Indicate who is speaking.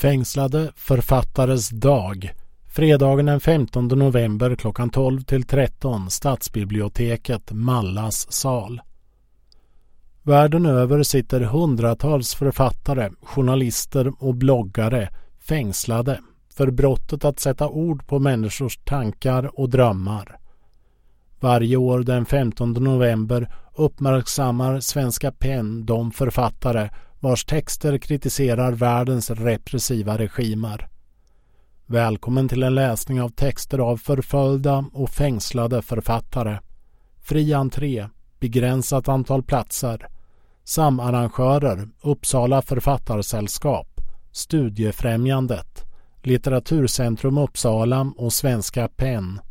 Speaker 1: Fängslade författares dag. Fredagen den 15 november klockan 12-13, Stadsbiblioteket, Mallas sal. Världen över sitter hundratals författare, journalister och bloggare fängslade för brottet att sätta ord på människors tankar och drömmar. Varje år den 15 november uppmärksammar Svenska PEN de författare vars texter kritiserar världens repressiva regimer. Välkommen till en läsning av texter av förföljda och fängslade författare. Fri entré, begränsat antal platser. Samarrangörer, Uppsala författarsällskap, Studiefrämjandet, Litteraturcentrum Uppsala och Svenska PEN.